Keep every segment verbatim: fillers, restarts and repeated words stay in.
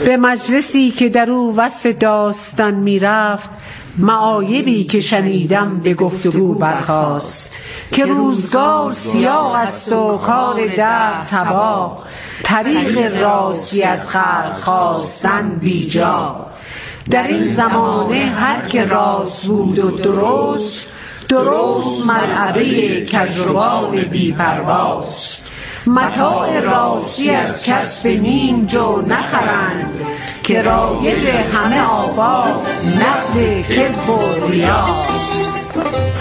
به مجلسی که در او وصف داستان می رفت، معایبی که شنیدم به گفتگو برخاست که روزگار سیاه است و کار درد تباه، طریق راستی از خلق خواستن بیجا. در این زمانه هر که راست بود و درست، درست ملعبه کژروان بی پرواست. متاع راستی از کسب نیم جو نخرند، که رایج همه آفاق نقد کذب و ریاست.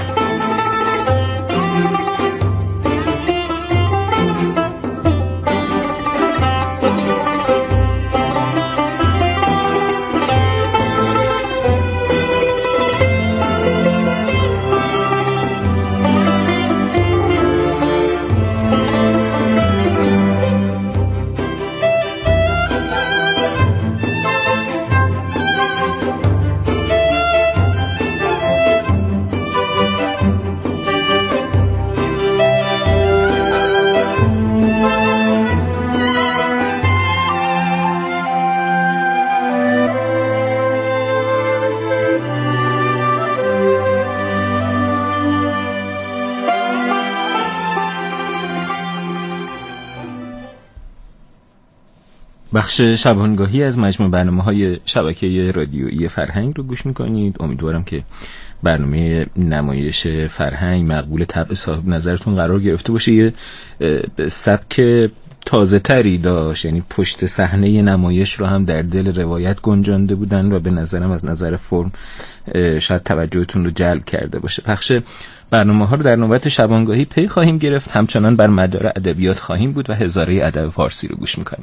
بخش شبانگاهی از مجموع برنامه‌های شبکه رادیویی فرهنگ رو گوش می‌کنید. امیدوارم که برنامه نمایش فرهنگ مقبول طبع صاحب نظرتون قرار گرفته باشه. یه سبک تازه تری داشت، یعنی پشت صحنه نمایش رو هم در دل روایت گنجانده بودن و به نظرم از نظر فرم شاید توجهتون رو جلب کرده باشه. بخش برنامه‌ها رو در نوبت شبانگاهی پی خواهیم گرفت، همچنان بر مدار ادبیات خواهیم بود و هزاره ادب فارسی رو گوش می‌کنیم.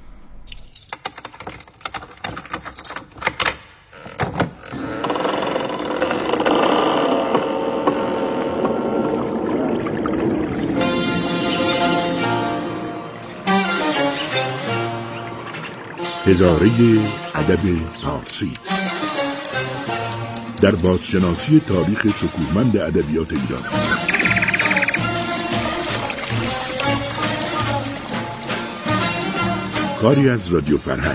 هزاره ادب فارسی در بازشناسی تاریخ شکوهمند ادبیات ایران. کاری از رادیو فرهنگ.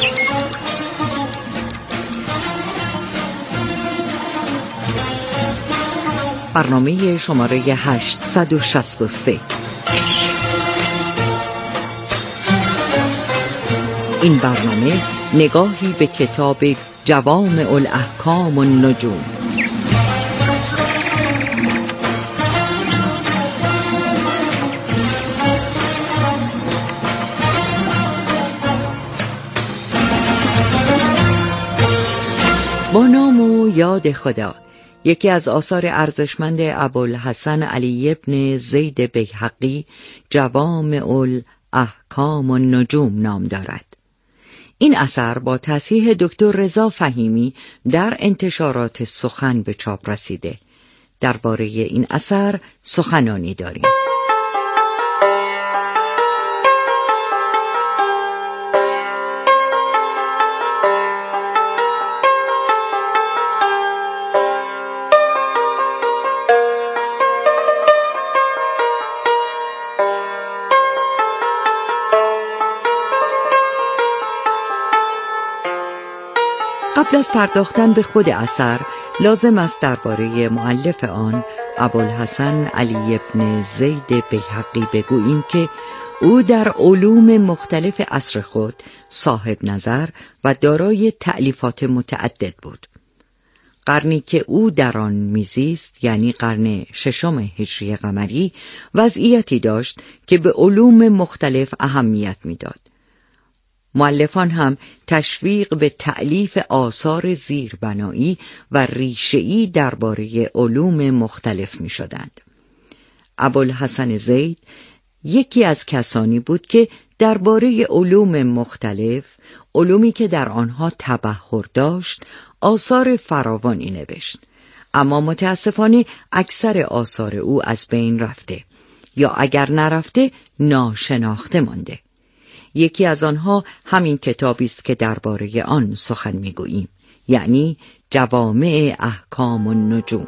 برنامه شماره هشتصد و شصت و سه. این برنامه نگاهی به کتاب جوامع الاحکام والنجوم. با نام و یاد خدا. یکی از آثار ارزشمند ابوالحسن علی ابن زید بیهقی جوامع الاحکام والنجوم نام دارد. این اثر با تصحیح دکتر رضا فهیمی در انتشارات سخن به چاپ رسیده. درباره این اثر سخنانی داریم. قبل از پرداختن به خود اثر لازم است درباره مؤلف آن ابوالحسن علی ابن زید بیهقی بگوییم که او در علوم مختلف عصر خود صاحب نظر و دارای تألیفات متعدد بود. قرنی که او در آن میزیست، یعنی قرن ششم هجری قمری، وضعیتی داشت که به علوم مختلف اهمیت میداد. مؤلفان هم تشویق به تألیف آثار زیربنایی و ریشه‌ای درباره علوم مختلف می شدند. ابوالحسن زید یکی از کسانی بود که درباره علوم مختلف، علومی که در آنها تبحر داشت، آثار فراوانی نوشت. اما متاسفانه اکثر آثار او از بین رفته یا اگر نرفته ناشناخته مانده. یکی از آنها همین کتابی است که درباره آن سخن می‌گوییم، یعنی جوامع احکام النجوم.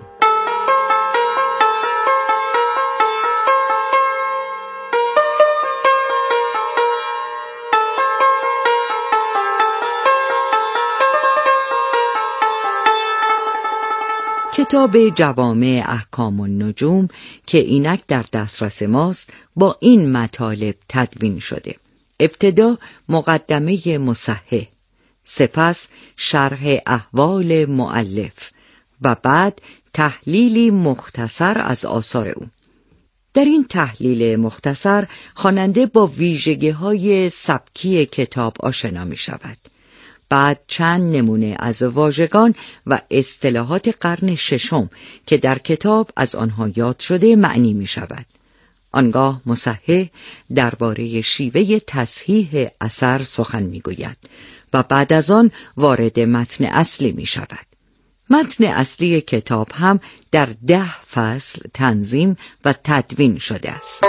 کتاب جوامع احکام النجوم که اینک در دسترس ماست با این مطالب تدوین شده: ابتدا مقدمه مصحح، سپس شرح احوال مؤلف و بعد تحلیلی مختصر از آثار او. در این تحلیل مختصر خواننده با ویژگی‌های سبکی کتاب آشنا می شود. بعد چند نمونه از واژگان و اصطلاحات قرن ششم که در کتاب از آنها یاد شده معنی می شود. آنگاه مصحح درباره شیوه تصحیح اثر سخن می گوید و بعد از آن وارد متن اصلی می شود. متن اصلی کتاب هم در ده فصل تنظیم و تدوین شده است.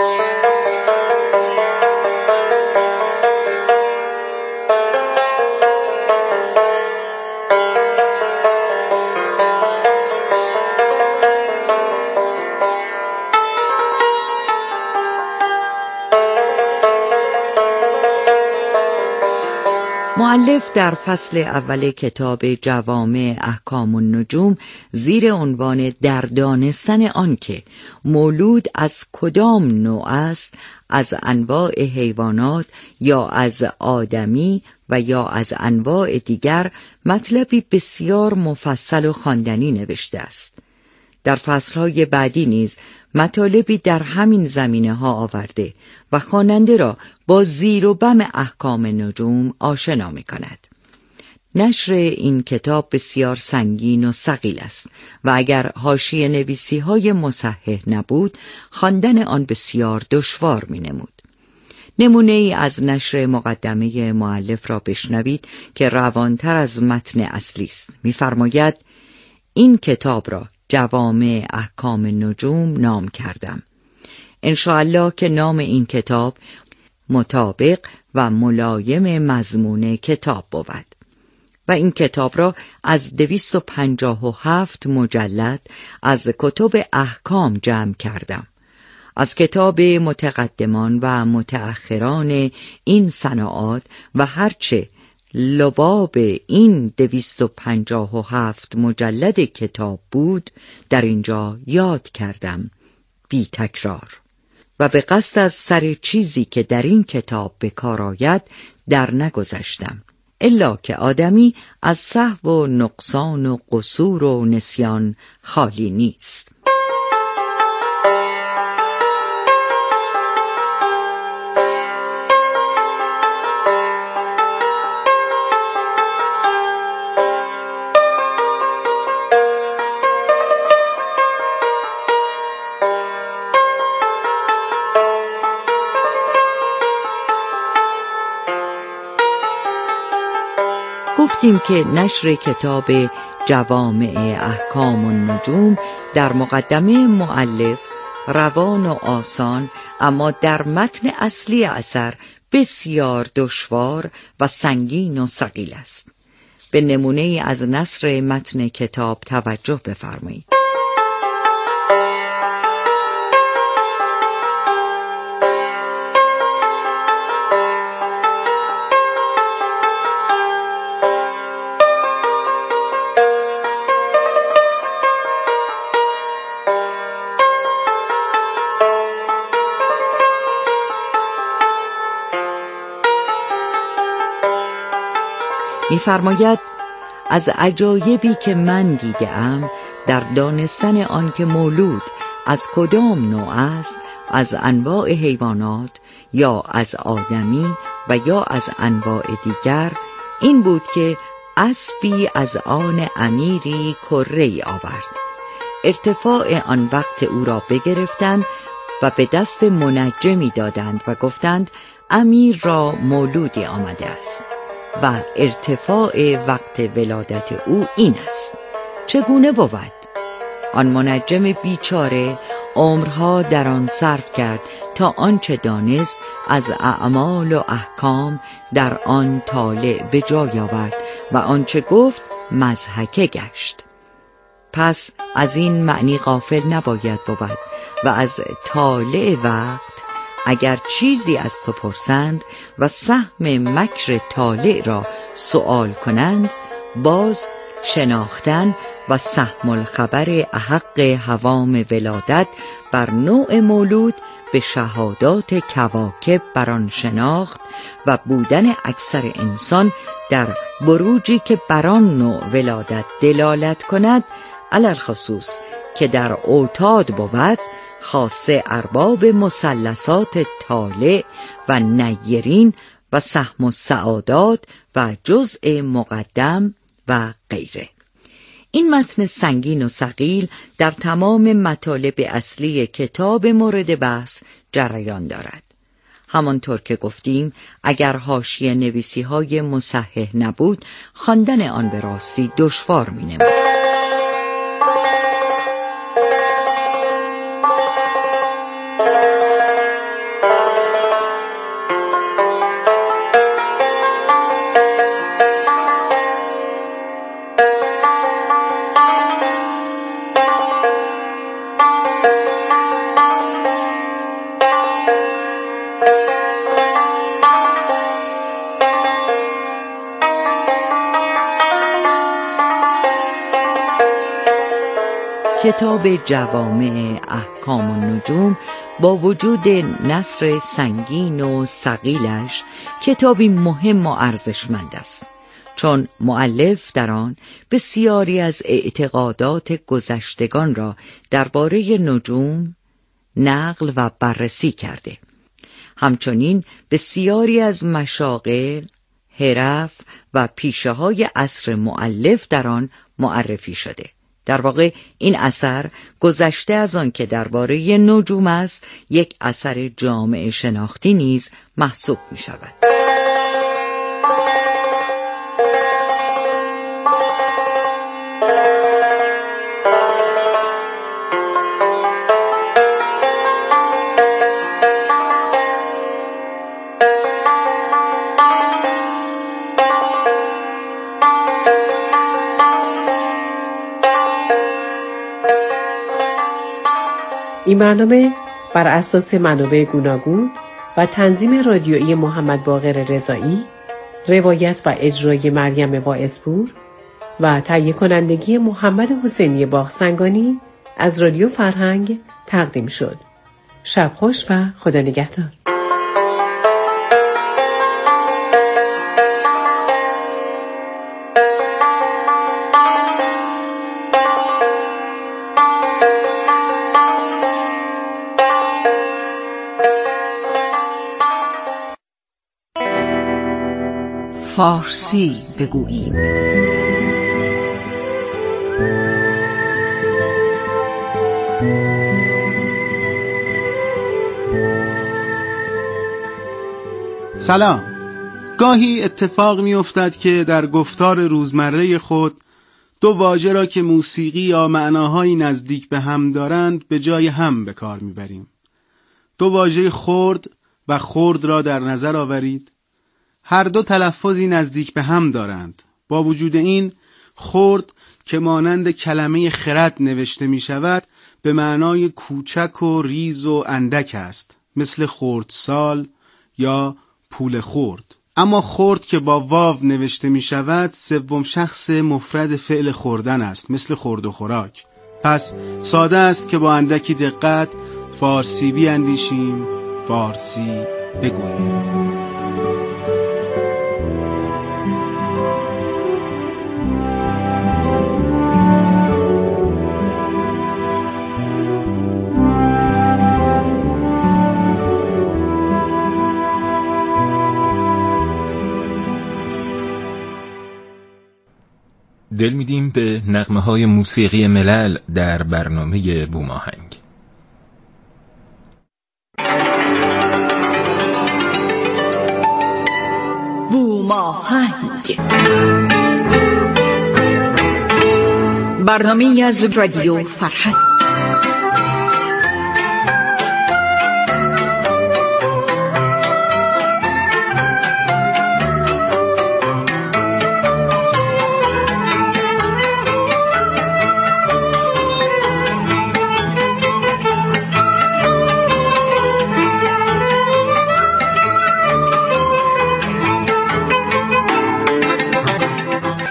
مؤلف در فصل اول کتاب جوامع احکام النجوم زیر عنوان در دانستن آن که مولود از کدام نوع است، از انواع حیوانات یا از آدمی و یا از انواع دیگر، مطلبی بسیار مفصل و خواندنی نوشته است. در فصلهای بعدی نیز مطالبی در همین زمینه ها آورده و خواننده را با زیر و بم احکام نجوم آشنا می کند. نشر این کتاب بسیار سنگین و ثقیل است و اگر حاشیه نویسی های مصحح نبود خواندن آن بسیار دشوار می نمود. نمونه ای از نشر مقدمه مؤلف را بشنوید که روانتر از متن اصلی است. می فرماید: این کتاب را جوامع احکام نجوم نام کردم. انشاءالله که نام این کتاب مطابق و ملایم مضمون کتاب بود. و این کتاب را از دویست و پنجاه و هفت مجلد از کتب احکام جمع کردم. از کتاب متقدمان و متأخران این صناعات و هرچه لباب این دویست و پنجاه و هفت مجلد کتاب بود در اینجا یاد کردم بی تکرار و به قصد از سر چیزی که در این کتاب به کار آید در نگذشتم، الا که آدمی از سهو و نقصان و قصور و نسیان خالی نیست. گفتیم که نشر کتاب جوامع احکام النجوم در مقدمه مؤلف روان و آسان، اما در متن اصلی اثر بسیار دشوار و سنگین و ثقیل است. به نمونه از نثر متن کتاب توجه بفرمایید. می‌فرماید: از عجایبی که من دیده‌ام در دانستن آن که مولود از کدام نوع است، از انواع حیوانات یا از آدمی و یا از انواع دیگر، این بود که اسبی از آن امیری کره‌ای آورد. ارتفاع آن وقت او را بگرفتند و به دست منجمی دادند و گفتند امیر را مولودی آمده است و ارتفاع وقت ولادت او این است. چگونه بود؟ آن منجم بیچاره عمرها در آن صرف کرد تا آنچه دانست از اعمال و احکام در آن طالع به جای آورد و آنچه گفت مضحکه گشت. پس از این معنی غافل نباید بود و از طالع وقت اگر چیزی از تو پرسند و سهم مکر طالع را سؤال کنند، باز شناختن و سهم الخبر احق هوام ولادت بر نوع مولود به شهادات کواکب بر آن شناخت و بودن اکثر انسان در بروجی که بر آن نوع ولادت دلالت کند، علی الخصوص که در اوتاد بود، خاصه ارباب مثلثات طالع و نیرین و سهم السعادات و جزء مقدم و غیره. این متن سنگین و ثقیل در تمام مطالب اصلی کتاب مورد بحث جریان دارد. همانطور که گفتیم اگر حاشیه نویسی های مصحح نبود، خواندن آن به راستی دشوار می نمود. کتاب جوامع احکام النجوم با وجود نثر سنگین و ثقیلش کتابی مهم و ارزشمند است، چون مؤلف در آن بسیاری از اعتقادات گذشتگان را درباره نجوم نقل و بررسی کرده. همچنین بسیاری از مشاغل، حرف و پیشه های عصر مؤلف در آن معرفی شده. در واقع این اثر گذشته از آن که درباره نجوم است، یک اثر جامع شناختی نیز محسوب می شود. این برنامه بر اساس منابع گوناگون و تنظیم رادیویی محمد باقر رضایی، روایت و اجرای مریم واعظپور و تهیه کنندگی محمد حسینی باغسنگانی از رادیو فرهنگ تقدیم شد. شب خوش و خدا نگهدار. فارسی بگوییم. سلام. گاهی اتفاق می افتد که در گفتار روزمره خود دو واژه را که موسیقی یا معناهایی نزدیک به هم دارند به جای هم به کار می بریم. دو واژه خرد و خرد را در نظر آورید. هر دو تلفظی نزدیک به هم دارند. با وجود این، خرد که مانند کلمه خرد نوشته می شود به معنای کوچک و ریز و اندک است، مثل خردسال یا پول خرد. اما خرد که با واو نوشته می شود سوم شخص مفرد فعل خوردن است، مثل خورد و خوراک. پس ساده است که با اندکی دقت فارسی بیاندیشیم، فارسی بگوییم. دل میدیم به نغمه های موسیقی ملل در برنامه بوماهنگ. بوماهنگ، برنامه از رادیو فرهنگ.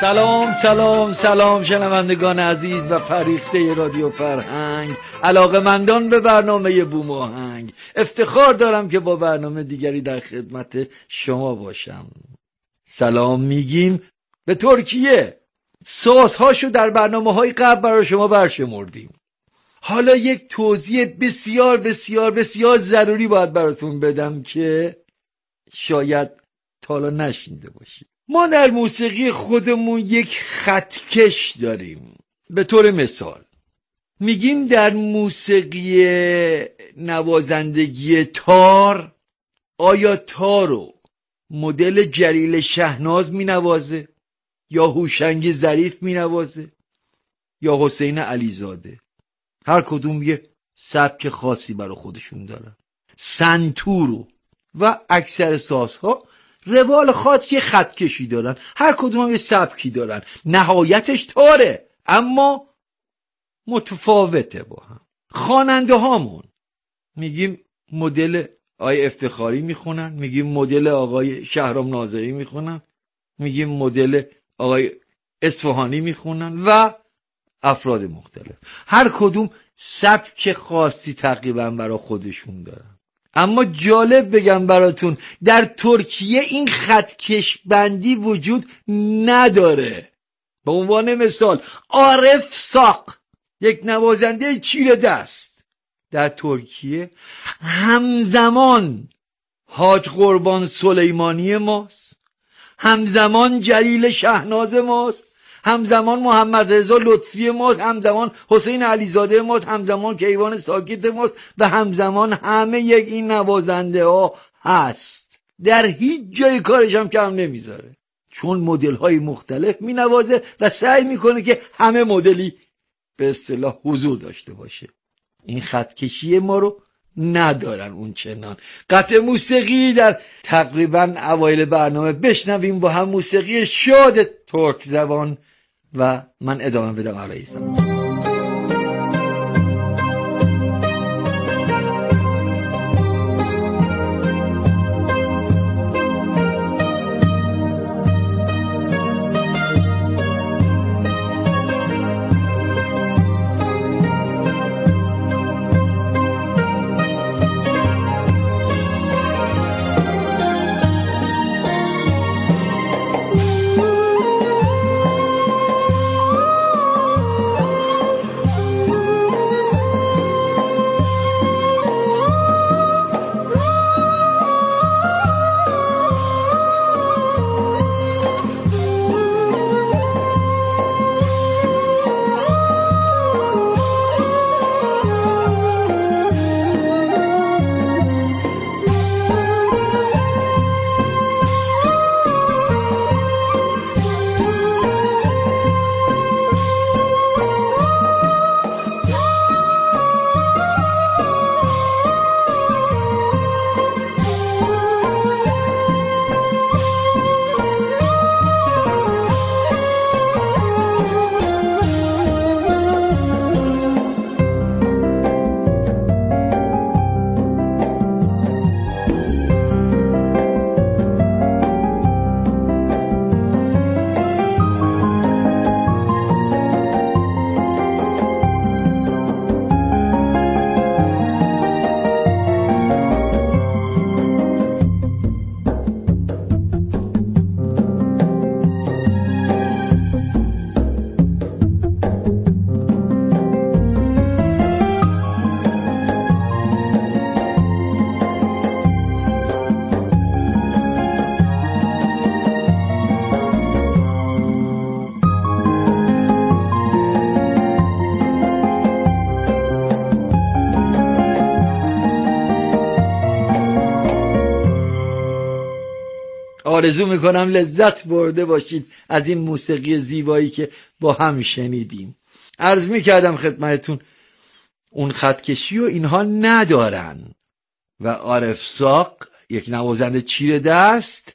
سلام سلام سلام شنوندگان عزیز و فریخته رادیو فرهنگ، علاقه‌مندان به برنامه بوم آهنگ. افتخار دارم که با برنامه دیگری در خدمت شما باشم. سلام میگیم به ترکیه. سازهاشو در برنامه‌های قبل برای شما برشمردیم. حالا یک توضیح بسیار بسیار بسیار ضروری باید براتون بدم که شاید تا حالا نشنیده باشید. ما در موسیقی خودمون یک خطکش داریم. به طور مثال میگیم در موسیقی نوازندگی تار، آیا تارو مدل جلیل شهناز می نوازه یا هوشنگ ظریف می نوازه یا حسین علیزاده؟ هر کدوم یه سبک خاصی برای خودشون دارن. سنتورو و اکثر سازها روال خاص که خط کشی دارن، هر کدوم هم یه سبکی دارن، نهایتش تاره اما متفاوته با هم. خواننده هامون میگیم مدل آقای افتخاری میخونن، میگیم مدل آقای شهرام ناظری میخونن، میگیم مدل آقای اصفهانی میخونن و افراد مختلف. هر کدوم سبک خاصی تقریبا برای خودشون دارن. اما جالب بگم براتون، در ترکیه این خطکش بندی وجود نداره. به عنوان مثال عارف ساق، یک نوازنده چیره دست در ترکیه، همزمان حاج قربان سلیمانی ماست، همزمان جلیل شهناز ماست، همزمان محمد رضا لطفی ماست، همزمان حسین علیزاده ماست، همزمان کیوان ساکت ماست و همزمان همه یک این نوازنده ها هست. در هیچ جای کارش هم کم نمیذاره، چون مدل های مختلف می نوازه و سعی میکنه که همه مدلی به اصطلاح حضور داشته باشه. این خطکشی ما رو ندارن اون چنان. قطع موسیقی در تقریبا اوایل برنامه بشنویم با هم، موسیقی شاد ترک زبان و من ادامه بدم علیه السلام. آرزو میکنم لذت برده باشید از این موسیقی زیبایی که با هم شنیدیم. عرض میکردم خدمتتون اون خطکشی و اینها ندارن و عارف ساق یک نوازنده چیره دست،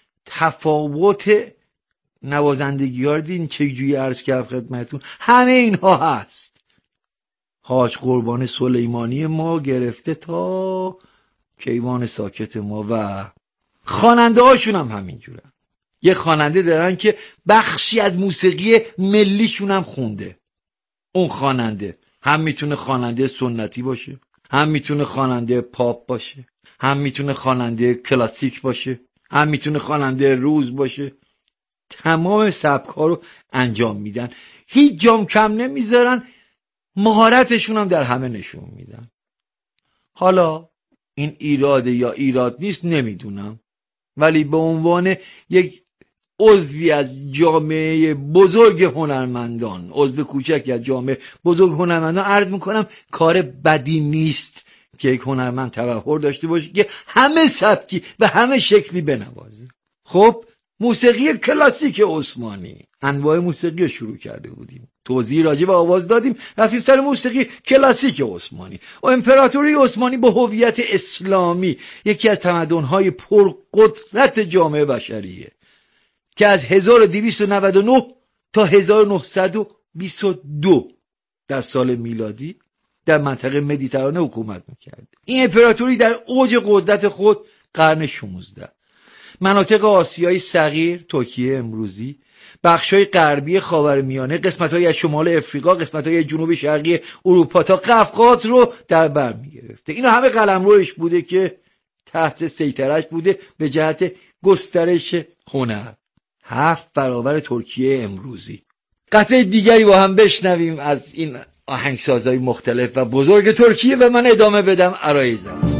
تفاوت نوازندگی ها رو دیدین چجوری عرض کردم خدمتتون، همه اینها هست. حاج قربان سلیمانی ما گرفته تا کیوان ساکت ما و خواننده هاشون هم همینجورن. یه خواننده دارن که بخشی از موسیقی ملیشون هم خونده. اون خواننده هم میتونه خواننده سنتی باشه، هم میتونه خواننده پاپ باشه، هم میتونه خواننده کلاسیک باشه، هم میتونه خواننده روز باشه. تمام سبک‌ها رو انجام میدن، هیچ جام کم نمیذارن، مهارتشون هم در همه نشون میدن. حالا این ایراد یا ایراد نیست نمیدونم، ولی به عنوان یک عضوی از جامعه بزرگ هنرمندان، عضو کوچکی از جامعه بزرگ هنرمندان عرض میکنم کار بدی نیست که یک هنرمند تبحر داشته باشه که همه سبکی و همه شکلی بنوازه. خب موسیقی کلاسیک عثمانی، انواع موسیقی رو شروع کرده بودیم، توضیح راجع به آواز دادیم، رفتیم سر موسیقی کلاسیک عثمانی. و امپراتوری عثمانی با هویت اسلامی یکی از تمدن‌های پرقدرت جامعه بشریه که از هزار و دویست و نود و نه تا هزار و نهصد و بیست و دو در سال میلادی در منطقه مدیترانه حکومت میکرد. این امپراتوری در اوج قدرت خود قرن شانزده مناطق آسیای صغیر، ترکیه امروزی، بخشای غربی خاورمیانه، قسمت‌های از شمال افریقا، قسمت‌های جنوب شرقی اروپا تا قفقاز رو در بر می‌گرفته. اینا همه قلمروش بوده که تحت سیطره‌اش بوده به جهت گسترش هنر. هفت برابر ترکیه امروزی. قطعه دیگری با هم بشنویم از این آهنگسازهای مختلف و بزرگ ترکیه و من ادامه بدم عرایزم.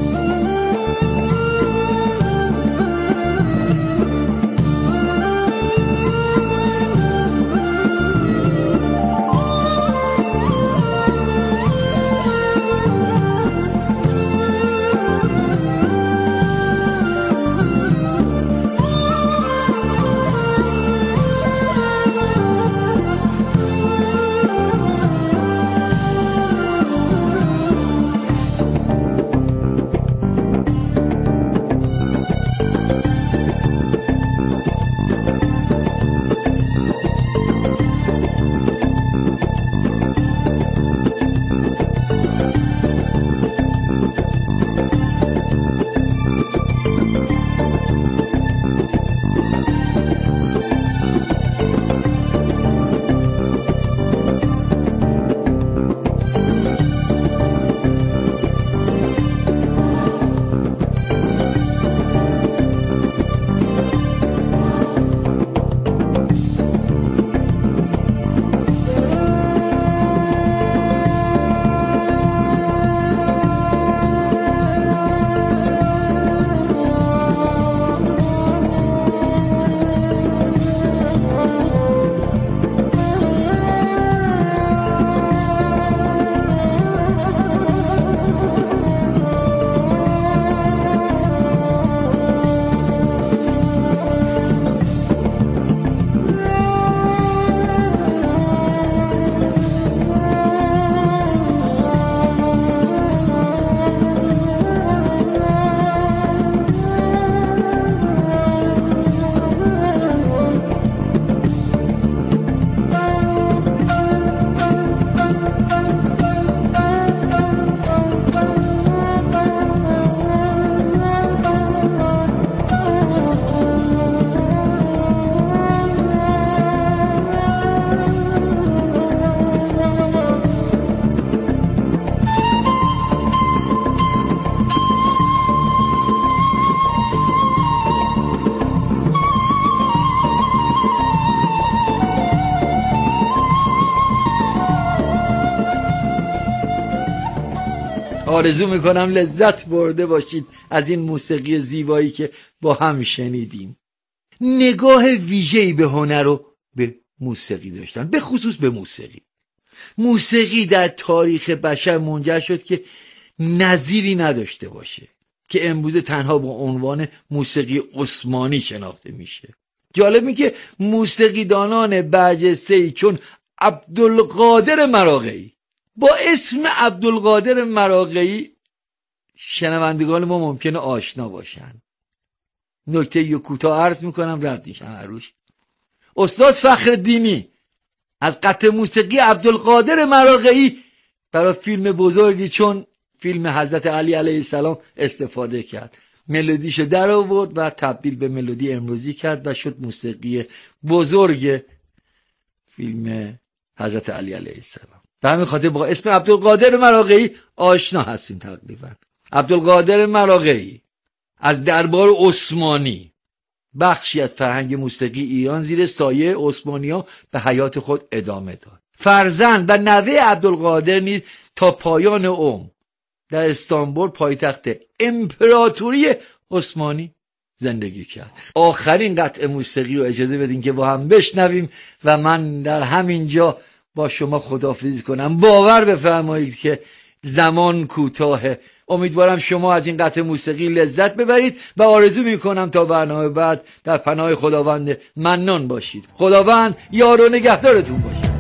آرزو میکنم لذت برده باشید از این موسیقی زیبایی که با هم شنیدیم. نگاه ویژه‌ای به هنر و به موسیقی داشتن، به خصوص به موسیقی. موسیقی در تاریخ بشر منجر شد که نظیری نداشته باشه که امروز تنها با عنوان موسیقی عثمانی شناخته میشه. جالب می که موسیقیدانان برجسته‌ای چون عبدالقادر مراغه‌ای با اسم عبدالقادر مراغه‌ای شنوندگان ما ممکنه آشنا باشن. نکته یه کوتاه عرض میکنم رد میشن روش. استاد فخرالدینی از قطعه موسیقی عبدالقادر مراغه‌ای برای فیلم بزرگی چون فیلم حضرت علی علیه السلام استفاده کرد. ملودیشو در آورد و تبدیل به ملودی امروزی کرد و شد موسیقی بزرگ فیلم حضرت علی علیه السلام. به همین خاطر با اسم عبدالقادر مراغه‌ای آشنا هستیم تقریبا. عبدالقادر مراغه‌ای از دربار عثمانی بخشی از فرهنگ موسیقی ایران زیر سایه عثمانی‌ها به حیات خود ادامه داد. فرزند و نوه عبدالقادر نیز تا پایان عمر در استانبول پایتخت امپراتوری عثمانی زندگی کرد. آخرین قطعه موسیقی رو اجازه بدین که با هم بشنویم و من در همین جا با شما خداحافظی کنم. باور بفرمایید که زمان کوتاهه. امیدوارم شما از این قطعه موسیقی لذت ببرید و آرزو میکنم تا برنامه بعد در پناه خداوند منان باشید. خداوند یار و نگهدارتون باشه.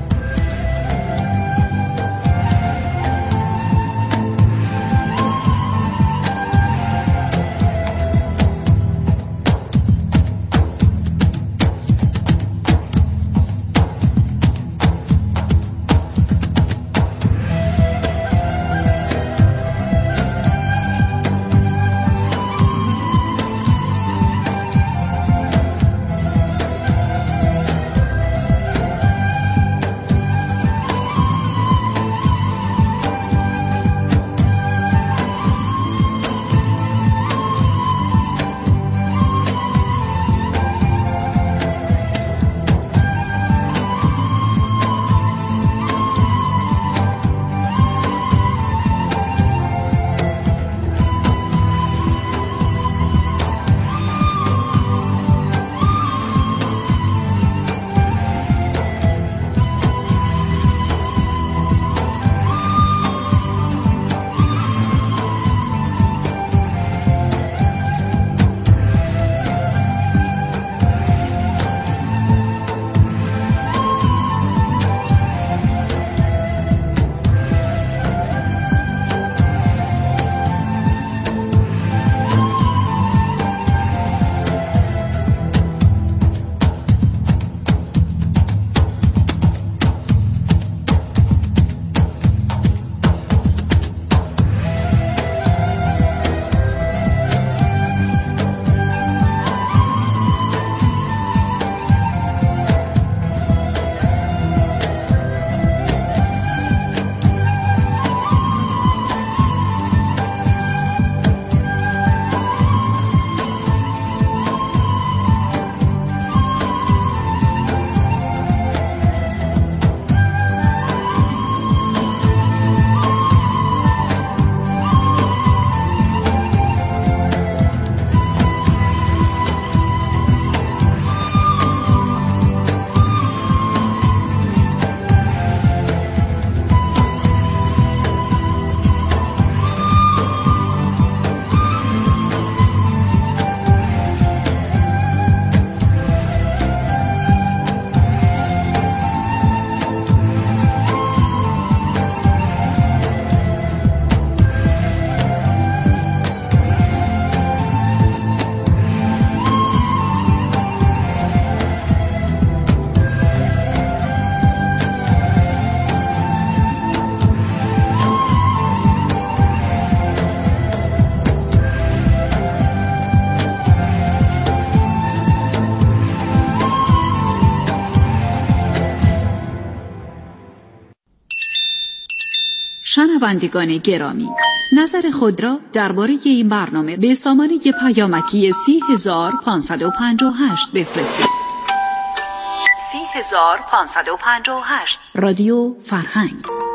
شنوندگان گرامی، نظر خود را درباره این برنامه به سامانه پیامکی سی هزار پانصد و پنجاه و هشت بفرستید. سی هزار پانصد و پنجاه و هشت رادیو فرهنگ.